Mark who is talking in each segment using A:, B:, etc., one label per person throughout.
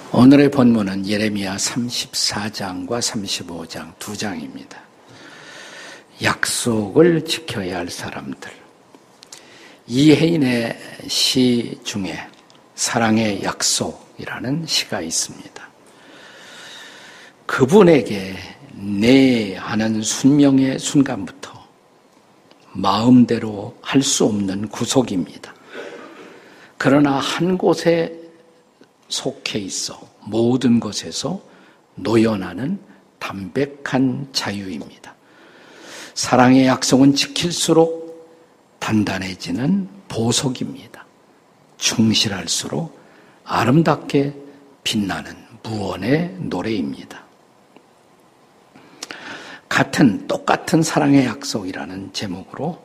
A: 오늘의 본문은 예레미야 34장과 35장 두 장입니다. 약속을 지켜야 할 사람들. 이혜인의 시 중에 사랑의 약속이라는 시가 있습니다. 그분에게 네 하는 순명의 순간부터 마음대로 할 수 없는 구속입니다. 그러나 한 곳에 속해 있어 모든 것에서 노연하는 담백한 자유입니다. 사랑의 약속은 지킬수록 단단해지는 보석입니다. 충실할수록 아름답게 빛나는 무언의 노래입니다. 똑같은 사랑의 약속이라는 제목으로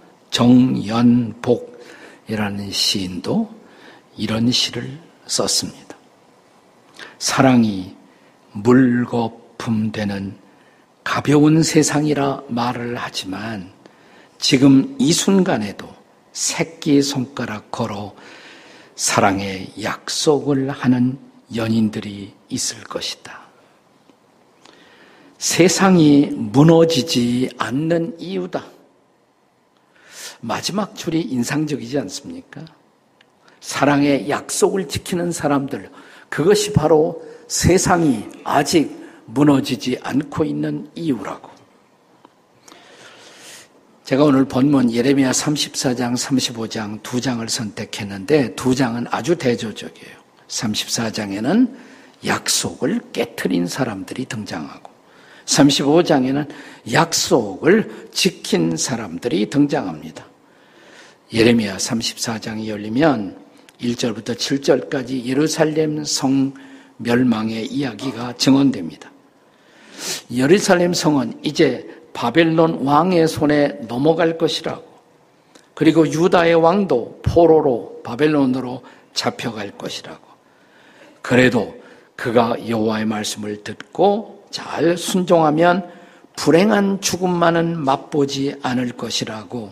A: 정연복이라는 시인도 이런 시를 썼습니다. 사랑이 물거품 되는 가벼운 세상이라 말을 하지만 지금 이 순간에도 새끼손가락 걸어 사랑의 약속을 하는 연인들이 있을 것이다. 세상이 무너지지 않는 이유다. 마지막 줄이 인상적이지 않습니까? 사랑의 약속을 지키는 사람들, 그것이 바로 세상이 아직 무너지지 않고 있는 이유라고. 제가 오늘 본문 예레미야 34장, 35장 두 장을 선택했는데 두 장은 아주 대조적이에요. 34장에는 약속을 깨트린 사람들이 등장하고 35장에는 약속을 지킨 사람들이 등장합니다. 예레미야 34장이 열리면 1절부터 7절까지 예루살렘 성 멸망의 이야기가 증언됩니다. 예루살렘 성은 이제 바벨론 왕의 손에 넘어갈 것이라고, 그리고 유다의 왕도 포로로 바벨론으로 잡혀갈 것이라고. 그래도 그가 여호와의 말씀을 듣고 잘 순종하면 불행한 죽음만은 맛보지 않을 것이라고,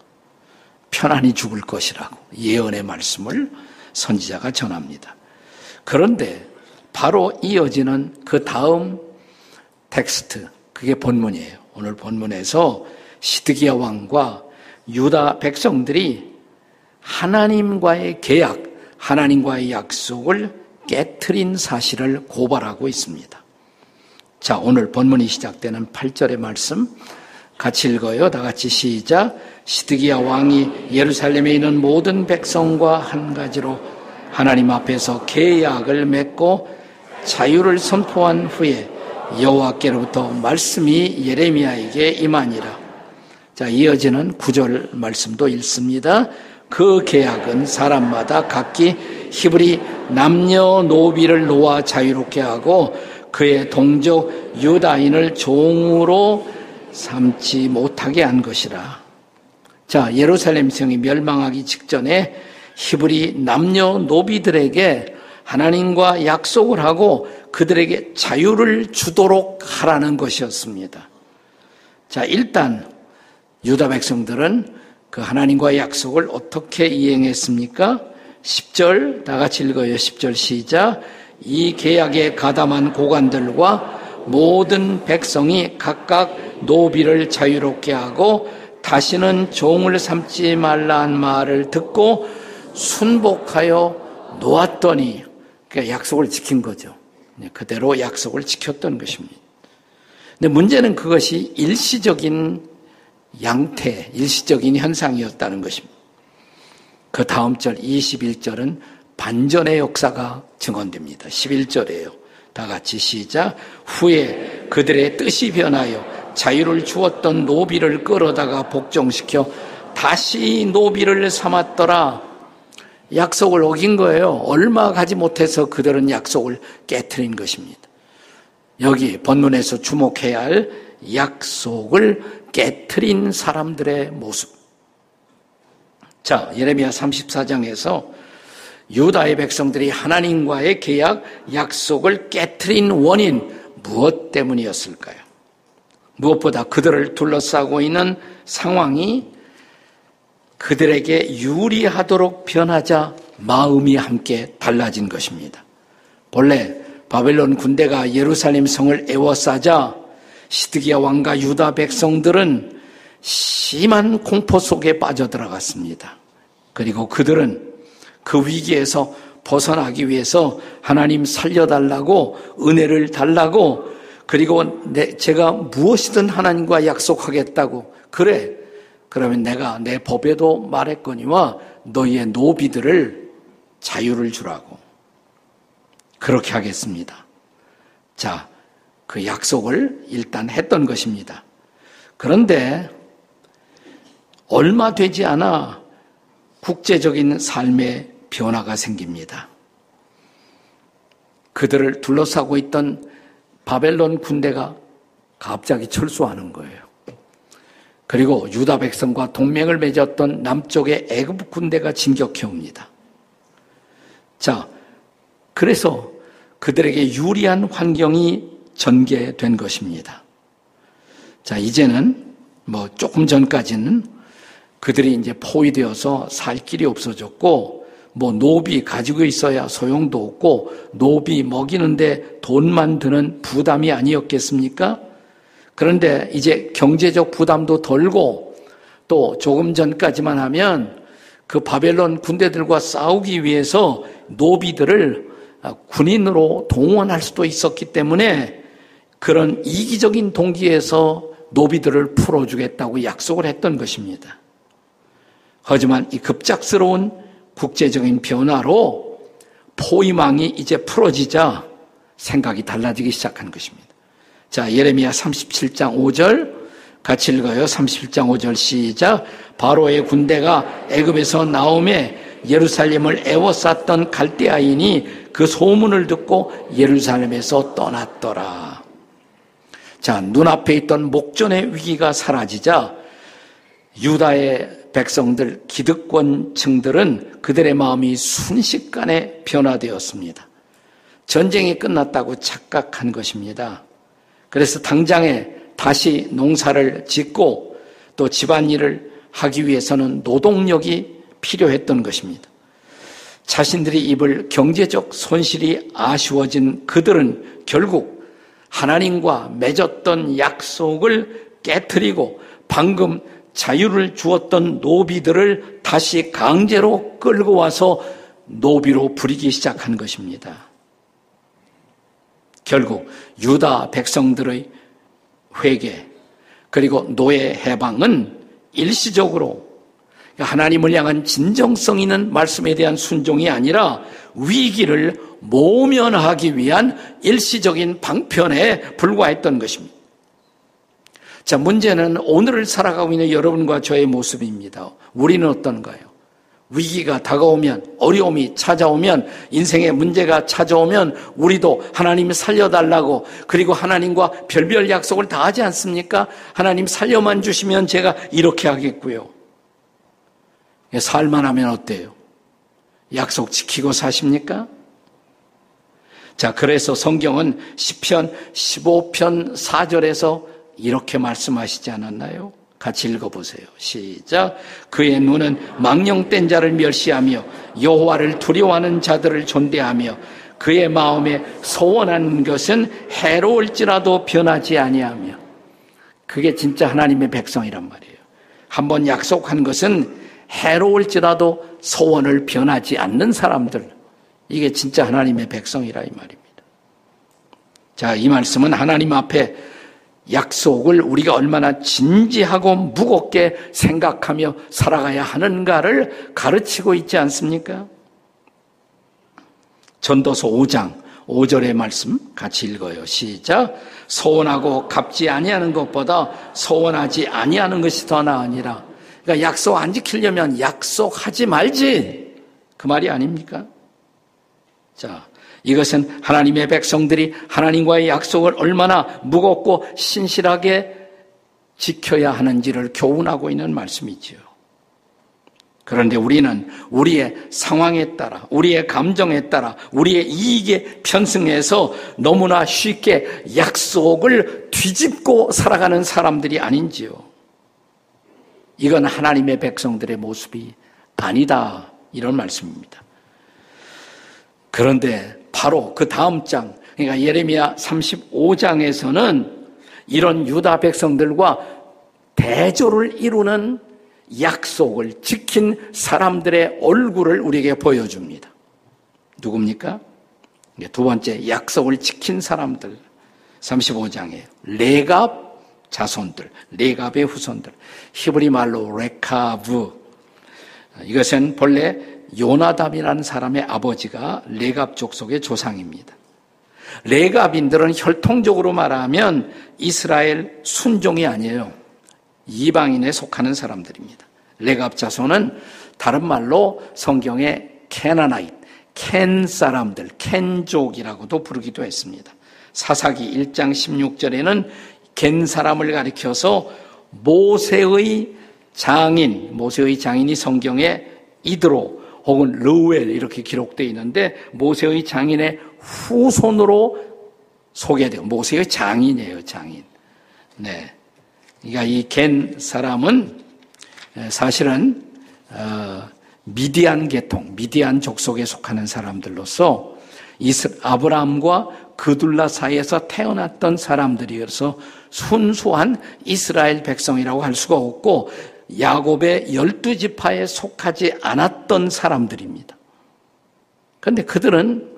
A: 편안히 죽을 것이라고 예언의 말씀을 선지자가 전합니다. 그런데 바로 이어지는 그 다음 텍스트, 그게 본문이에요. 오늘 본문에서 시드기야 왕과 유다 백성들이 하나님과의 계약, 하나님과의 약속을 깨트린 사실을 고발하고 있습니다. 자, 오늘 본문이 시작되는 8절의 말씀 같이 읽어요. 다 같이 시작. 시드기야 왕이 예루살렘에 있는 모든 백성과 한 가지로 하나님 앞에서 계약을 맺고 자유를 선포한 후에 여호와께로부터 말씀이 예레미야에게 임하니라. 자, 이어지는 9절 말씀도 읽습니다. 그 계약은 사람마다 각기 히브리 남녀노비를 놓아 자유롭게 하고 그의 동족 유다인을 종으로 삼지 못하게 한 것이라. 자, 예루살렘 성이 멸망하기 직전에 히브리 남녀노비들에게 하나님과 약속을 하고 그들에게 자유를 주도록 하라는 것이었습니다. 자, 일단 유다 백성들은 그 하나님과의 약속을 어떻게 이행했습니까? 10절 다 같이 읽어요. 10절 시작. 이 계약에 가담한 고관들과 모든 백성이 각각 노비를 자유롭게 하고 다시는 종을 삼지 말라는 말을 듣고 순복하여 놓았더니, 그러니까 약속을 지킨 거죠. 그대로 약속을 지켰던 것입니다. 근데 문제는 그것이 일시적인 양태, 일시적인 현상이었다는 것입니다. 그 다음 절 21절은 반전의 역사가 증언됩니다. 11절이에요. 다 같이 시작. 후에 그들의 뜻이 변하여 자유를 주었던 노비를 끌어다가 복종시켜 다시 노비를 삼았더라. 약속을 어긴 거예요. 얼마 가지 못해서 그들은 약속을 깨트린 것입니다. 여기 본문에서 주목해야 할 약속을 깨트린 사람들의 모습. 자, 예레미야 34장에서 유다의 백성들이 하나님과의 계약, 약속을 깨트린 원인 무엇 때문이었을까요? 무엇보다 그들을 둘러싸고 있는 상황이 그들에게 유리하도록 변하자 마음이 함께 달라진 것입니다. 본래 바벨론 군대가 예루살렘 성을 에워싸자 시드기야 왕과 유다 백성들은 심한 공포 속에 빠져들어갔습니다. 그리고 그들은 그 위기에서 벗어나기 위해서 하나님 살려달라고 은혜를 달라고 그리고 제가 무엇이든 하나님과 약속하겠다고 그래 그러면 내가 내 법에도 말했거니와 너희의 노비들을 자유를 주라고 그렇게 하겠습니다. 자, 그 약속을 일단 했던 것입니다. 그런데 얼마 되지 않아 국제적인 삶의 변화가 생깁니다. 그들을 둘러싸고 있던 바벨론 군대가 갑자기 철수하는 거예요. 그리고 유다 백성과 동맹을 맺었던 남쪽의 애굽 군대가 진격해 옵니다. 자, 그래서 그들에게 유리한 환경이 전개된 것입니다. 자, 이제는 조금 전까지는 그들이 이제 포위되어서 살 길이 없어졌고, 노비 가지고 있어야 소용도 없고, 노비 먹이는데 돈만 드는 부담이 아니었겠습니까? 그런데 이제 경제적 부담도 덜고, 또 조금 전까지만 하면 그 바벨론 군대들과 싸우기 위해서 노비들을 군인으로 동원할 수도 있었기 때문에 그런 이기적인 동기에서 노비들을 풀어주겠다고 약속을 했던 것입니다. 하지만 이 급작스러운 국제적인 변화로 포위망이 이제 풀어지자 생각이 달라지기 시작한 것입니다. 자, 예레미야 37장 5절 같이 읽어요. 37장 5절 시작. 바로의 군대가 애굽에서 나오매 예루살렘을 애워쌌던 갈대아인이 그 소문을 듣고 예루살렘에서 떠났더라. 자, 눈앞에 있던 목전의 위기가 사라지자 유다의 백성들, 기득권층들은 그들의 마음이 순식간에 변화되었습니다. 전쟁이 끝났다고 착각한 것입니다. 그래서 당장에 다시 농사를 짓고 또 집안일을 하기 위해서는 노동력이 필요했던 것입니다. 자신들이 입을 경제적 손실이 아쉬워진 그들은 결국 하나님과 맺었던 약속을 깨트리고 방금 자유를 주었던 노비들을 다시 강제로 끌고 와서 노비로 부리기 시작한 것입니다. 결국 유다 백성들의 회개 그리고 노예 해방은 일시적으로 하나님을 향한 진정성 있는 말씀에 대한 순종이 아니라 위기를 모면하기 위한 일시적인 방편에 불과했던 것입니다. 자, 문제는 오늘을 살아가고 있는 여러분과 저의 모습입니다. 우리는 어떤가요? 위기가 다가오면, 어려움이 찾아오면, 인생의 문제가 찾아오면 우리도 하나님 살려달라고 그리고 하나님과 별별 약속을 다 하지 않습니까? 하나님 살려만 주시면 제가 이렇게 하겠고요. 살만 하면 어때요? 약속 지키고 사십니까? 자, 그래서 성경은 시편 15편 4절에서 이렇게 말씀하시지 않았나요? 같이 읽어보세요. 시작. 그의 눈은 망령된 자를 멸시하며 여호와를 두려워하는 자들을 존대하며 그의 마음에 소원한 것은 해로울지라도 변하지 아니하며. 그게 진짜 하나님의 백성이란 말이에요. 한번 약속한 것은 해로울지라도 소원을 변하지 않는 사람들, 이게 진짜 하나님의 백성이라 이 말입니다. 자, 이 말씀은 하나님 앞에 약속을 우리가 얼마나 진지하고 무겁게 생각하며 살아가야 하는가를 가르치고 있지 않습니까? 전도서 5장 5절의 말씀 같이 읽어요. 시작. 소원하고 갚지 아니하는 것보다 소원하지 아니하는 것이 더 나으니라. 그러니까 약속 안 지키려면 약속하지 말지, 그 말이 아닙니까? 자, 이것은 하나님의 백성들이 하나님과의 약속을 얼마나 무겁고 신실하게 지켜야 하는지를 교훈하고 있는 말씀이지요. 그런데 우리는 우리의 상황에 따라, 우리의 감정에 따라, 우리의 이익에 편승해서 너무나 쉽게 약속을 뒤집고 살아가는 사람들이 아닌지요. 이건 하나님의 백성들의 모습이 아니다, 이런 말씀입니다. 그런데 바로 그 다음 장 그러니까 예레미야 35장에서는 이런 유다 백성들과 대조를 이루는 약속을 지킨 사람들의 얼굴을 우리에게 보여줍니다. 누굽니까? 두 번째, 약속을 지킨 사람들. 35장에 레갑 자손들, 레갑의 후손들. 히브리 말로 레카브. 이것은 본래 요나답이라는 사람의 아버지가 레갑 족속의 조상입니다. 레갑인들은 혈통적으로 말하면 이스라엘 순종이 아니에요. 이방인에 속하는 사람들입니다. 레갑 자손은 다른 말로 성경에 캐나나잇, 켄 사람들, 켄족이라고도 부르기도 했습니다. 사사기 1장 16절에는 겐 사람을 가리켜서 모세의 장인이 성경에 이드로 혹은 르우엘 이렇게 기록되어 있는데 모세의 장인의 후손으로 소개돼요. 모세의 장인이에요, 장인. 네. 그러니까 이 겐 사람은 사실은 미디안 계통, 미디안 족속에 속하는 사람들로서 아브라함과 그둘라 사이에서 태어났던 사람들이어서 순수한 이스라엘 백성이라고 할 수가 없고 야곱의 12지파에 속하지 않았던 사람들입니다. 그런데 그들은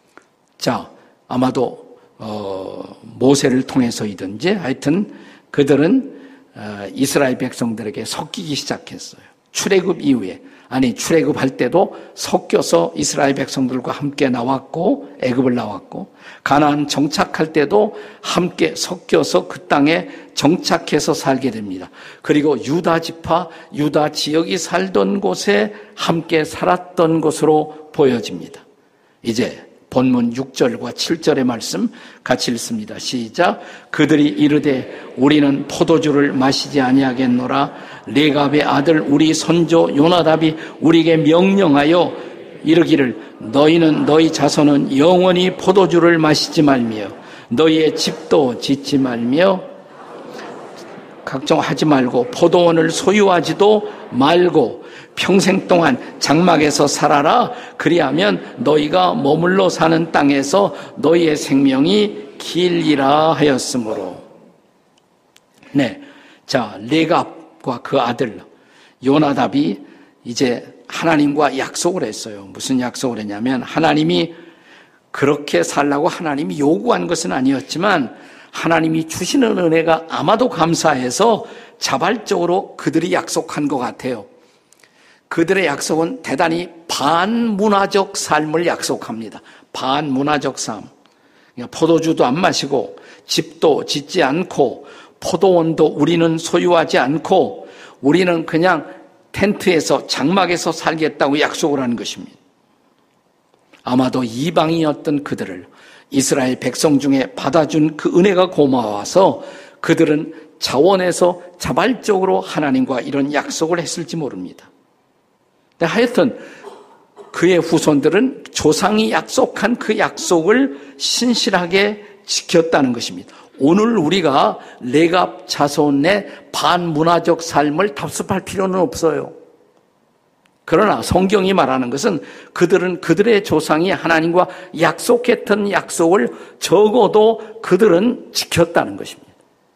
A: 아마도 모세를 통해서이든지 하여튼 그들은 이스라엘 백성들에게 섞이기 시작했어요. 출애굽 이후에 출애굽할 때도 섞여서 이스라엘 백성들과 함께 나왔고 애굽을 나왔고 가나안 정착할 때도 함께 섞여서 그 땅에 정착해서 살게 됩니다. 그리고 유다 지파, 유다 지역이 살던 곳에 함께 살았던 것으로 보여집니다. 이제 본문 6절과 7절의 말씀 같이 읽습니다. 시작. 그들이 이르되 우리는 포도주를 마시지 아니하겠노라. 레갑의 아들 우리 선조 요나답이 우리에게 명령하여 이르기를 너희는 너희 자손은 영원히 포도주를 마시지 말며 너희의 집도 짓지 말며 걱정하지 말고 포도원을 소유하지도 말고 평생 동안 장막에서 살아라. 그리하면 너희가 머물러 사는 땅에서 너희의 생명이 길리라 하였으므로. 네. 레갑과 그 아들 요나답이 이제 하나님과 약속을 했어요. 무슨 약속을 했냐면 하나님이 그렇게 살라고 하나님이 요구한 것은 아니었지만 하나님이 주시는 은혜가 아마도 감사해서 자발적으로 그들이 약속한 것 같아요. 그들의 약속은 대단히 반문화적 삶을 약속합니다. 반문화적 삶. 포도주도 안 마시고 집도 짓지 않고 포도원도 우리는 소유하지 않고 우리는 그냥 텐트에서 장막에서 살겠다고 약속을 하는 것입니다. 아마도 이방인이었던 그들을 이스라엘 백성 중에 받아준 그 은혜가 고마워서 그들은 자원에서 자발적으로 하나님과 이런 약속을 했을지 모릅니다. 하여튼 그의 후손들은 조상이 약속한 그 약속을 신실하게 지켰다는 것입니다. 오늘 우리가 레갑 자손의 반문화적 삶을 답습할 필요는 없어요. 그러나 성경이 말하는 것은 그들은 그들의 조상이 하나님과 약속했던 약속을 적어도 그들은 지켰다는 것입니다.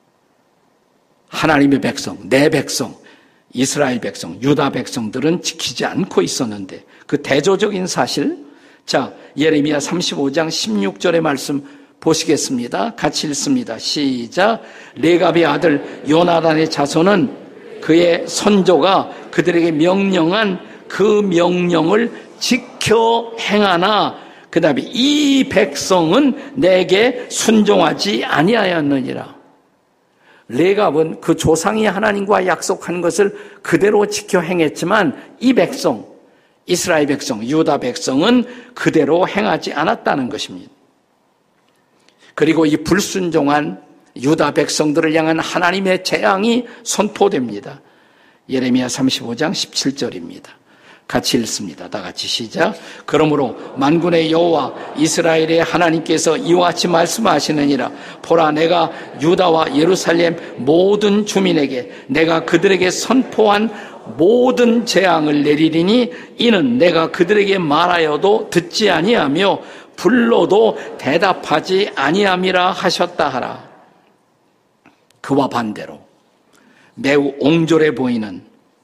A: 하나님의 백성, 내 백성, 이스라엘 백성, 유다 백성들은 지키지 않고 있었는데 그 대조적인 사실, 예레미야 35장 16절의 말씀 보시겠습니다. 같이 읽습니다. 시작. 레갑의 아들 요나단의 자손은 그의 선조가 그들에게 명령한 그 명령을 지켜 행하나 그 다음에 이 백성은 내게 순종하지 아니하였느니라. 레갑은 그 조상이 하나님과 약속한 것을 그대로 지켜 행했지만 이 백성, 이스라엘 백성, 유다 백성은 그대로 행하지 않았다는 것입니다. 그리고 이 불순종한 유다 백성들을 향한 하나님의 재앙이 선포됩니다. 예레미야 35장 17절입니다. 같이 읽습니다. 다 같이 시작. 그러므로 만군의 여호와 이스라엘의 하나님께서 이와 같이 말씀하시느니라. 보라, 내가 유다와 예루살렘 모든 주민에게 내가 그들에게 선포한 모든 재앙을 내리리니 이는 내가 그들에게 말하여도 듣지 아니하며 불러도 대답하지 아니함이라 하셨다 하라. 그와 반대로 매우 옹졸해 보이는,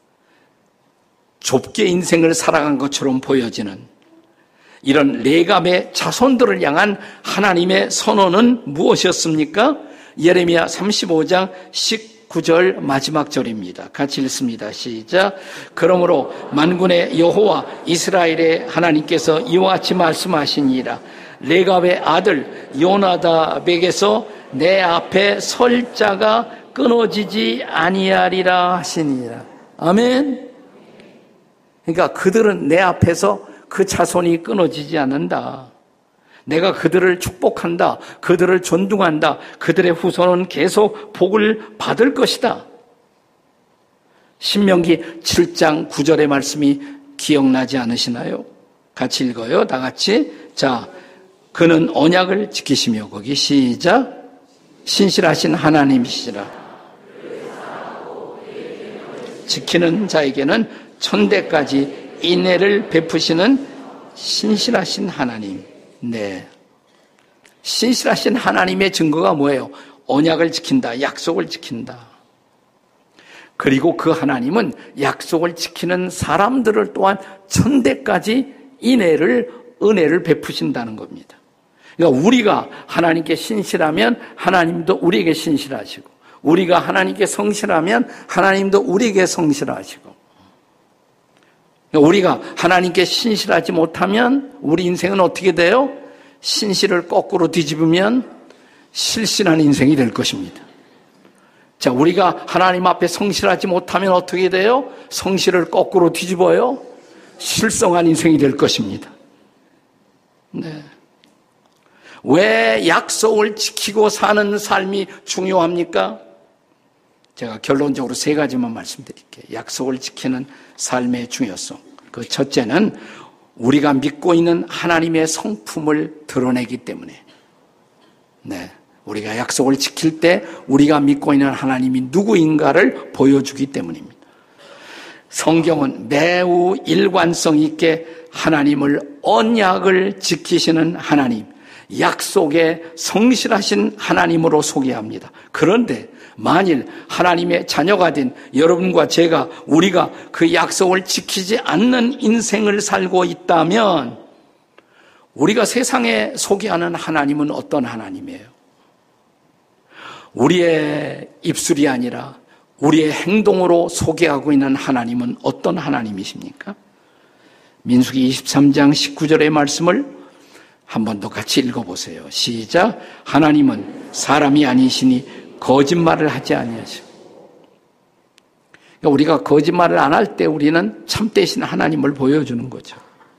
A: 좁게 인생을 살아간 것처럼 보여지는 이런 레갑의 자손들을 향한 하나님의 선언은 무엇이었습니까? 예레미야 35장 19절 마지막 절입니다. 같이 읽습니다. 시작. 그러므로 만군의 여호와 이스라엘의 하나님께서 이와 같이 말씀하시니라. 레갑의 아들 요나답에게서 내 앞에 설 자가 끊어지지 아니하리라 하시니라. 아멘. 그러니까 그들은 내 앞에서 그 자손이 끊어지지 않는다. 내가 그들을 축복한다. 그들을 존중한다. 그들의 후손은 계속 복을 받을 것이다. 신명기 7장 9절의 말씀이 기억나지 않으시나요? 같이 읽어요. 다 같이. 자, 그는 언약을 지키시며, 거기 시작. 신실하신 하나님이시라. 지키는 자에게는 천대까지 인애를 베푸시는 신실하신 하나님. 네. 신실하신 하나님의 증거가 뭐예요? 언약을 지킨다. 약속을 지킨다. 그리고 그 하나님은 약속을 지키는 사람들을 또한 천대까지 은혜를 베푸신다는 겁니다. 그러니까 우리가 하나님께 신실하면 하나님도 우리에게 신실하시고, 우리가 하나님께 성실하면 하나님도 우리에게 성실하시고, 우리가 하나님께 신실하지 못하면 우리 인생은 어떻게 돼요? 신실을 거꾸로 뒤집으면 실신한 인생이 될 것입니다. 자, 우리가 하나님 앞에 성실하지 못하면 어떻게 돼요? 성실을 거꾸로 뒤집어요? 실성한 인생이 될 것입니다. 네. 왜 약속을 지키고 사는 삶이 중요합니까? 제가 결론적으로 3가지만 말씀드릴게요. 약속을 지키는 삶의 중요성. 그 첫째는 우리가 믿고 있는 하나님의 성품을 드러내기 때문에. 네. 우리가 약속을 지킬 때 우리가 믿고 있는 하나님이 누구인가를 보여주기 때문입니다. 성경은 매우 일관성 있게 하나님을 언약을 지키시는 하나님, 약속에 성실하신 하나님으로 소개합니다. 그런데 만일 하나님의 자녀가 된 여러분과 제가, 우리가 그 약속을 지키지 않는 인생을 살고 있다면 우리가 세상에 소개하는 하나님은 어떤 하나님이에요? 우리의 입술이 아니라 우리의 행동으로 소개하고 있는 하나님은 어떤 하나님이십니까? 민수기 23장 19절의 말씀을 한 번 더 같이 읽어보세요. 시작. 하나님은 사람이 아니시니 거짓말을 하지 아니하시고. 그러니까 우리가 거짓말을 안 할 때 우리는 참되신 하나님을 보여주는 거죠.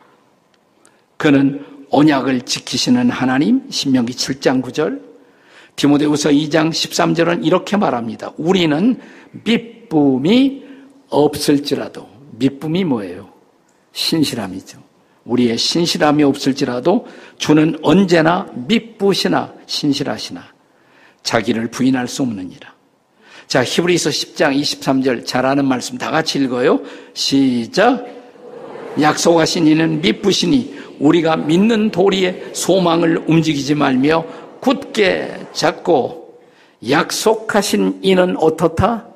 A: 그는 언약을 지키시는 하나님, 신명기 7장 9절, 디모데후서 2장 13절은 이렇게 말합니다. 우리는 미쁨이 없을지라도, 미쁨이 뭐예요? 신실함이죠. 우리의 신실함이 없을지라도 주는 언제나 미쁘시나 신실하시나 자기를 부인할 수 없느니라. 자, 히브리서 10장 23절 잘 아는 말씀 다 같이 읽어요. 시작. 약속하신 이는 미쁘시니 우리가 믿는 도리에 소망을 움직이지 말며 굳게 잡고, 약속하신 이는 어떻다?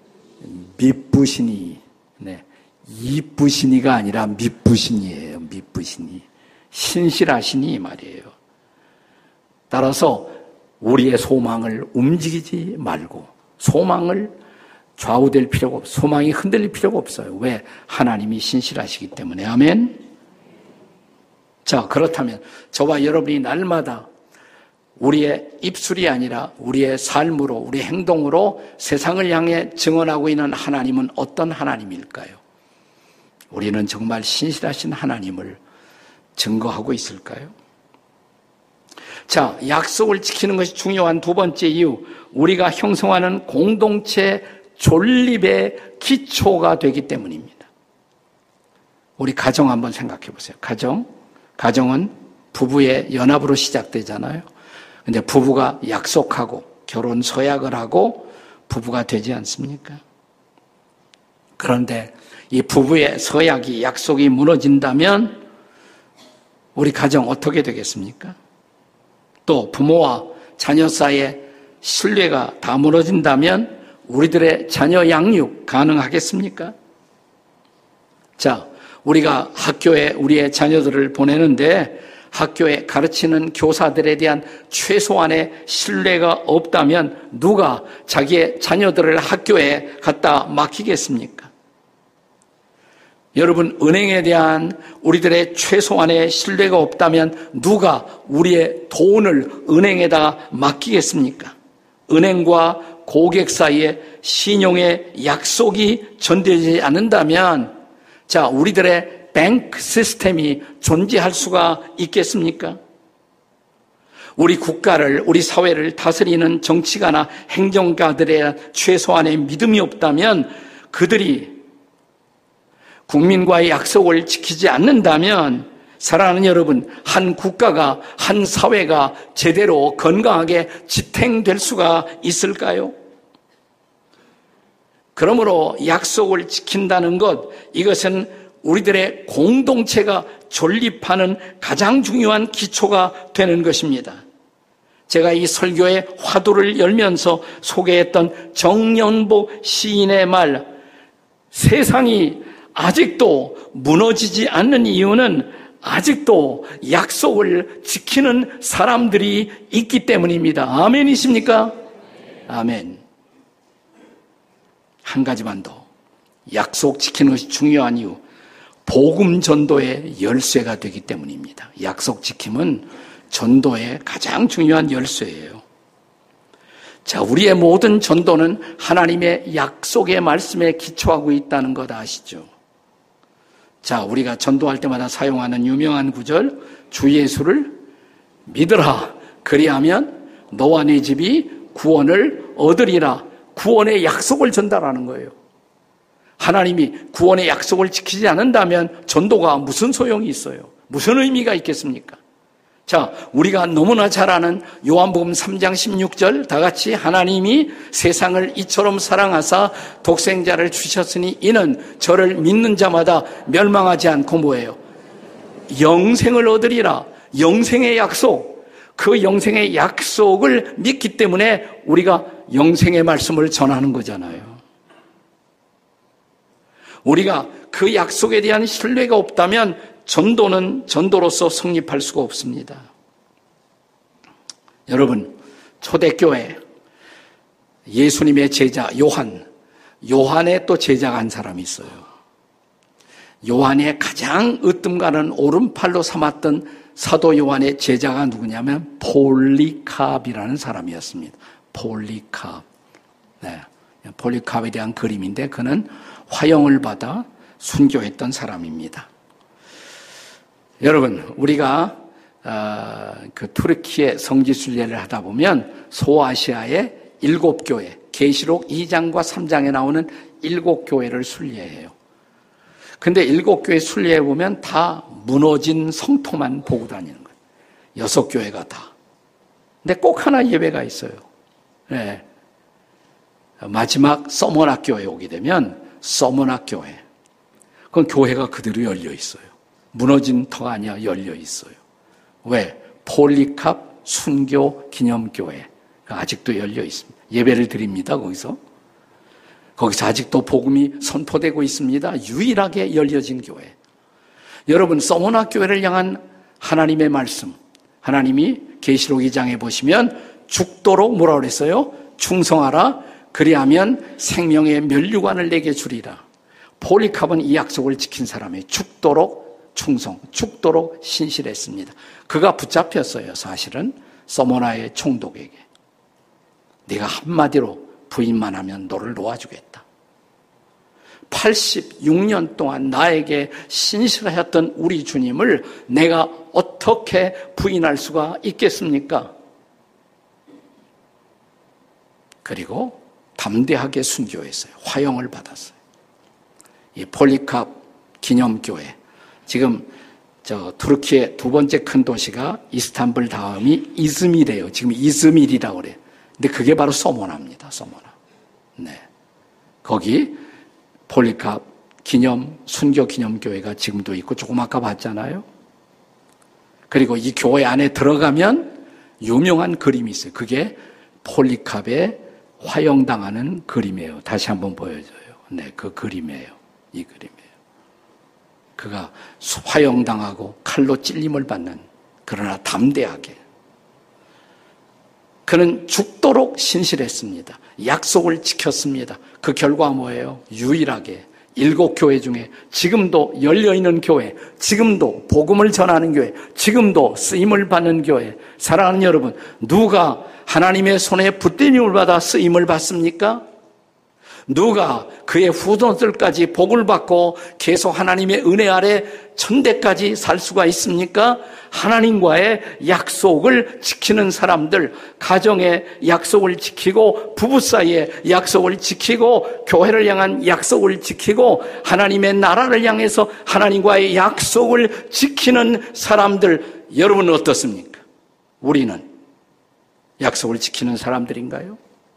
A: 미쁘시니. 네. 이쁘시니가 아니라 미쁘시니예요. 미쁘시니. 신실하시니 이 말이에요. 따라서 우리의 소망을 움직이지 말고, 소망을 좌우될 필요가 없어요. 소망이 흔들릴 필요가 없어요. 왜? 하나님이 신실하시기 때문에. 아멘. 자, 그렇다면 저와 여러분이 날마다 우리의 입술이 아니라 우리의 삶으로, 우리의 행동으로 세상을 향해 증언하고 있는 하나님은 어떤 하나님일까요? 우리는 정말 신실하신 하나님을 증거하고 있을까요? 자, 약속을 지키는 것이 중요한 두 번째 이유, 우리가 형성하는 공동체 존립의 기초가 되기 때문입니다. 우리 가정 한번 생각해 보세요. 가정은 부부의 연합으로 시작되잖아요. 근데 부부가 약속하고 결혼 서약을 하고 부부가 되지 않습니까? 그런데 이 부부의 서약이, 약속이 무너진다면 우리 가정 어떻게 되겠습니까? 또 부모와 자녀 사이에 신뢰가 다 무너진다면 우리들의 자녀 양육 가능하겠습니까? 자, 우리가 학교에 우리의 자녀들을 보내는데 학교에 가르치는 교사들에 대한 최소한의 신뢰가 없다면 누가 자기의 자녀들을 학교에 갖다 맡기겠습니까? 여러분, 은행에 대한 우리들의 최소한의 신뢰가 없다면 누가 우리의 돈을 은행에다 맡기겠습니까? 은행과 고객 사이에 신용의 약속이 전되지 않는다면 자, 우리들의 뱅크 시스템이 존재할 수가 있겠습니까? 우리 국가를, 우리 사회를 다스리는 정치가나 행정가들의 최소한의 믿음이 없다면 그들이 국민과의 약속을 지키지 않는다면 사랑하는 여러분, 한 국가가, 한 사회가 제대로 건강하게 지탱될 수가 있을까요? 그러므로 약속을 지킨다는 것, 이것은 우리들의 공동체가 존립하는 가장 중요한 기초가 되는 것입니다. 제가 이 설교의 화두를 열면서 소개했던 정연복 시인의 말, 세상이 아직도 무너지지 않는 이유는 아직도 약속을 지키는 사람들이 있기 때문입니다. 아멘이십니까? 아멘. 한 가지만 더. 약속 지키는 것이 중요한 이유. 복음 전도의 열쇠가 되기 때문입니다. 약속 지킴은 전도의 가장 중요한 열쇠예요. 자, 우리의 모든 전도는 하나님의 약속의 말씀에 기초하고 있다는 것 아시죠? 자, 우리가 전도할 때마다 사용하는 유명한 구절, 주 예수를 믿으라. 그리하면 너와 네 집이 구원을 얻으리라. 구원의 약속을 전달하는 거예요. 하나님이 구원의 약속을 지키지 않는다면 전도가 무슨 소용이 있어요? 무슨 의미가 있겠습니까? 자, 우리가 너무나 잘 아는 요한복음 3장 16절 다 같이 하나님이 세상을 이처럼 사랑하사 독생자를 주셨으니 이는 저를 믿는 자마다 멸망하지 않고 뭐예요? 영생을 얻으리라. 영생의 약속. 그 영생의 약속을 믿기 때문에 우리가 영생의 말씀을 전하는 거잖아요. 우리가 그 약속에 대한 신뢰가 없다면 전도는 전도로서 성립할 수가 없습니다. 여러분, 초대교회 예수님의 제자 요한의 또 제자가 한 사람이 있어요. 요한의 가장 으뜸가는 오른팔로 삼았던 사도 요한의 제자가 누구냐면 폴리캅이라는 사람이었습니다. 폴리캅. 네, 폴리캅에 대한 그림인데 그는 화형을 받아 순교했던 사람입니다. 여러분, 우리가 그 투르키의 성지순례를 하다 보면 소아시아의 7교회, 계시록 2장과 3장에 나오는 7교회를 순례해요. 근데 7교회 순례해 보면 다 무너진 성토만 보고 다니는 거예요. 6교회가 다. 근데 꼭 하나 예외가 있어요. 네. 마지막 서머낙 교회에 오게 되면 서머낙 교회. 그건 교회가 그대로 열려 있어요. 무너진 터가 아니야, 열려 있어요. 왜? 폴리캅 순교 기념교회. 아직도 열려 있습니다. 예배를 드립니다, 거기서. 거기서 아직도 복음이 선포되고 있습니다. 유일하게 열려진 교회. 여러분, 서머낙 교회를 향한 하나님의 말씀. 하나님이 계시록 2장에 보시면 죽도록 뭐라 그랬어요? 충성하라. 그리하면 생명의 면류관을 내게 주리라. 폴리캅은 이 약속을 지킨 사람이에요. 죽도록 충성, 죽도록 신실했습니다. 그가 붙잡혔어요, 사실은. 서머나의 총독에게. 네가 한마디로 부인만 하면 너를 놓아주겠다. 86년 동안 나에게 신실하였던 우리 주님을 내가 어떻게 부인할 수가 있겠습니까? 그리고 담대하게 순교했어요. 화형을 받았어요. 이 폴리캅 기념교회. 지금 투르키의 두 번째 큰 도시가 이스탄불 다음이 이즈밀이에요. 지금 이즈밀이라고 그래요. 근데 그게 바로 서머나입니다. 서머나. 네. 거기 폴리캅 기념 순교 기념교회가 지금도 있고 조금 아까 봤잖아요. 그리고 이 교회 안에 들어가면 유명한 그림이 있어요. 그게 폴리캅의 화형당하는 그림이에요. 다시 한번 보여줘요. 네, 그 그림이에요. 이 그림이에요. 그가 화형당하고 칼로 찔림을 받는, 그러나 담대하게. 그는 죽도록 신실했습니다. 약속을 지켰습니다. 그 결과 뭐예요? 유일하게 7교회 중에 지금도 열려있는 교회, 지금도 복음을 전하는 교회, 지금도 쓰임을 받는 교회. 사랑하는 여러분, 누가 하나님의 손에 붙들림을 받아 쓰임을 받습니까? 누가 그의 후손들까지 복을 받고 계속 하나님의 은혜 아래 천대까지 살 수가 있습니까? 하나님과의 약속을 지키는 사람들, 가정의 약속을 지키고 부부 사이의 약속을 지키고 교회를 향한 약속을 지키고 하나님의 나라를 향해서 하나님과의 약속을 지키는 사람들, 여러분은 어떻습니까? 우리는 약속을 지키는 사람들인가요?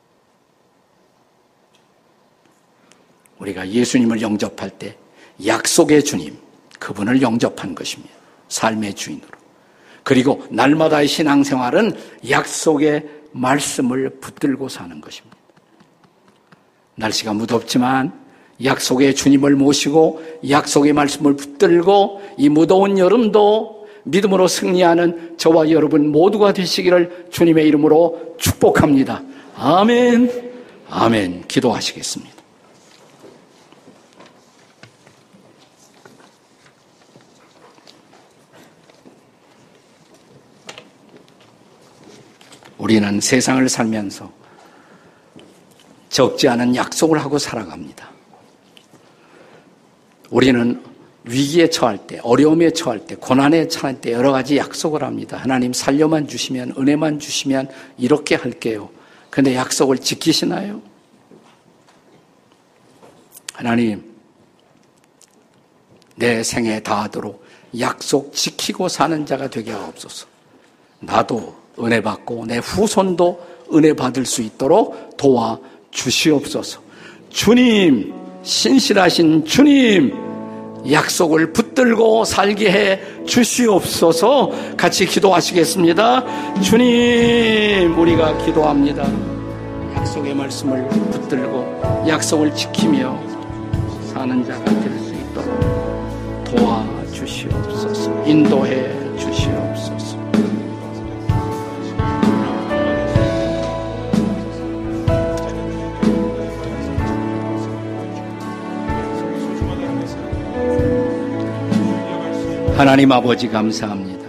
A: 우리가 예수님을 영접할 때 약속의 주님, 그분을 영접한 것입니다. 삶의 주인으로. 그리고 날마다의 신앙생활은 약속의 말씀을 붙들고 사는 것입니다. 날씨가 무덥지만 약속의 주님을 모시고 약속의 말씀을 붙들고 이 무더운 여름도 믿음으로 승리하는 저와 여러분 모두가 되시기를 주님의 이름으로 축복합니다. 아멘. 아멘. 기도하시겠습니다. 우리는 세상을 살면서 적지 않은 약속을 하고 살아갑니다. 우리는 위기에 처할 때, 어려움에 처할 때, 고난에 처할 때 여러 가지 약속을 합니다. 하나님 살려만 주시면, 은혜만 주시면 이렇게 할게요. 그런데 약속을 지키시나요? 하나님, 내 생에 다하도록 약속 지키고 사는 자가 되게 하옵소서. 나도 은혜 받고 내 후손도 은혜 받을 수 있도록 도와 주시옵소서. 주님, 신실하신 주님, 약속을 붙들고 살게 해 주시옵소서. 같이 기도하시겠습니다. 주님, 우리가 기도합니다. 약속의 말씀을 붙들고 약속을 지키며 사는 자가 될 수 있도록 도와 주시옵소서. 인도해 주시옵소서. 하나님 아버지 감사합니다.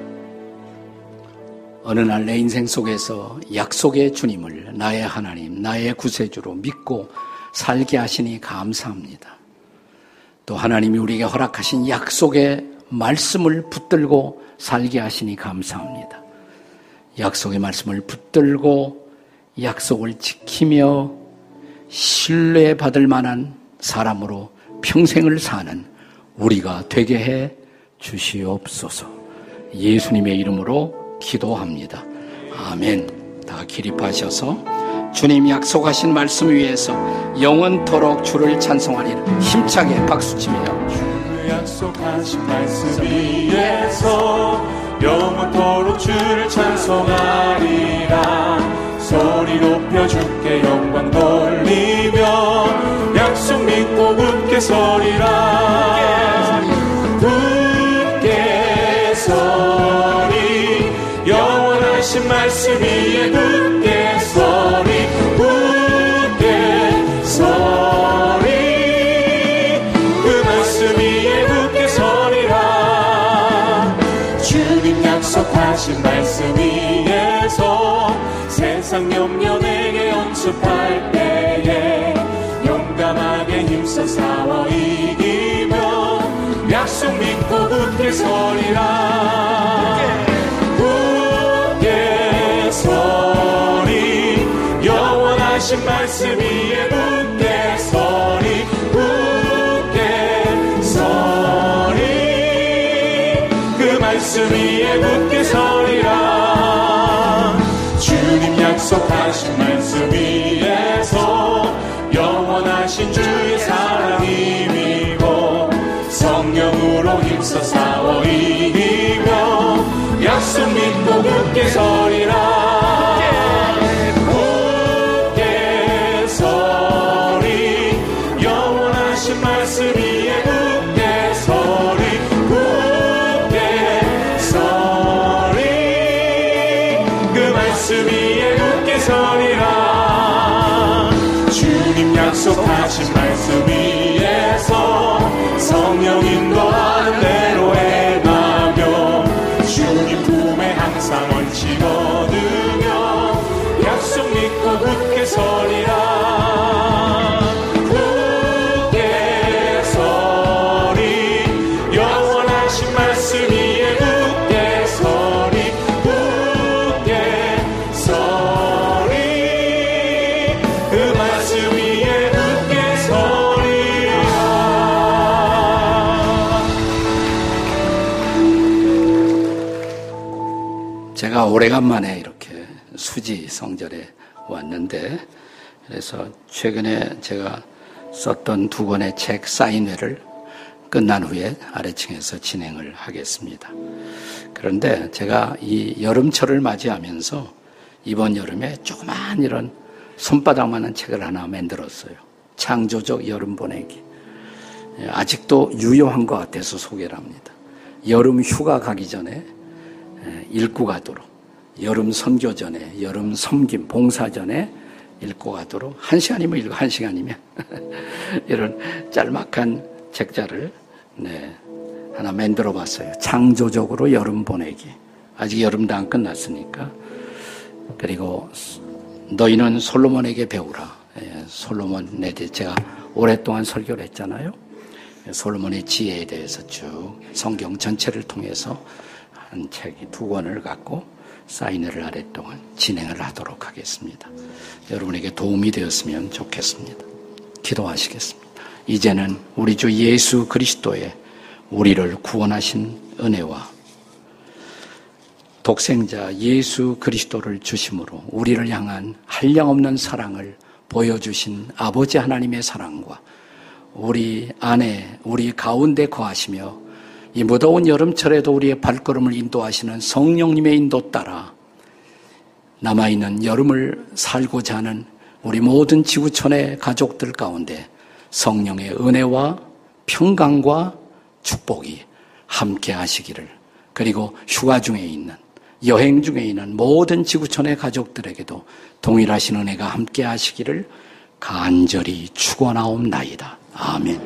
A: 어느 날 내 인생 속에서 약속의 주님을 나의 하나님, 나의 구세주로 믿고 살게 하시니 감사합니다. 또 하나님이 우리에게 허락하신 약속의 말씀을 붙들고 살게 하시니 감사합니다. 약속의 말씀을 붙들고 약속을 지키며 신뢰받을 만한 사람으로 평생을 사는 우리가 되게 해 주시옵소서. 예수님의 이름으로 기도합니다. 아멘. 다 기립하셔서 주님 약속하신 말씀 위에서 영원토록 주를 찬송하리라. 힘차게 박수치며
B: 주 약속하신 말씀 위에서 영원토록 주를 찬송하리라. 소리 높여 주께 영광 돌리며 약속 믿고 굳게 서리라. 서리 영원하신 말씀 위에 굳게 서리 굳게 서리 그 말씀 위에 굳게 서리라. 주님 약속하신 말씀 위에서 세상 염려 내게 연습할 때에 용감하게 힘써 싸워 이기며 약속 믿고 굳게 서리라. 굳게 서리 영원하신 말씀 위에 굳게 서리 굳게 서리 그 말씀 위에 굳게 서리라. 주님 약속하신 말씀 위에서 영원하신 주의 사랑이 성령으로 힘써 싸워 이기며 서리라 굳게 서리 영원하신 말씀 위에 굳게 서리 굳게 서리 그 말씀 위에 굳게 서리라 주님 약속하신 말씀 위에서 성령 인도하는 대로 행하며 주님 품에 항상 얹히 얻으며 약속 믿고 굳게 서리라 굳게 서리 영원하신 말씀 위에 굳게 서리 굳게 서리 그 말씀 위에 굳게 서리라
A: 제가 오래간만에 이렇게 수지 성절에 왔는데 그래서 최근에 제가 썼던 2권의 책 사인회를 끝난 후에 아래층에서 진행을 하겠습니다. 그런데 제가 이 여름철을 맞이하면서 이번 여름에 조그만 이런 손바닥만한 책을 하나 만들었어요. 창조적 여름 보내기. 아직도 유효한 것 같아서 소개를 합니다. 여름 휴가 가기 전에 읽고 가도록, 여름 선교 전에, 여름 섬김, 봉사 전에 읽고 가도록 1시간이면 읽고 1시간이면 이런 짤막한 책자를 하나 만들어 봤어요. 창조적으로 여름 보내기. 아직 여름도 안 끝났으니까. 그리고 너희는 솔로몬에게 배우라. 솔로몬에 대해 제가 오랫동안 설교를 했잖아요. 솔로몬의 지혜에 대해서 쭉 성경 전체를 통해서 한 책이 2권을 갖고 사인회를 오랫동안 진행을 하도록 하겠습니다. 여러분에게 도움이 되었으면 좋겠습니다. 기도하시겠습니다. 이제는 우리 주 예수 그리스도의 우리를 구원하신 은혜와 독생자 예수 그리스도를 주심으로 우리를 향한 한량없는 사랑을 보여주신 아버지 하나님의 사랑과 우리 안에 우리 가운데 거하시며 이 무더운 여름철에도 우리의 발걸음을 인도하시는 성령님의 인도 따라 남아있는 여름을 살고자 하는 우리 모든 지구촌의 가족들 가운데 성령의 은혜와 평강과 축복이 함께 하시기를, 그리고 휴가 중에 있는, 여행 중에 있는 모든 지구촌의 가족들에게도 동일하신 은혜가 함께 하시기를 간절히 축원하옵나이다. 아멘.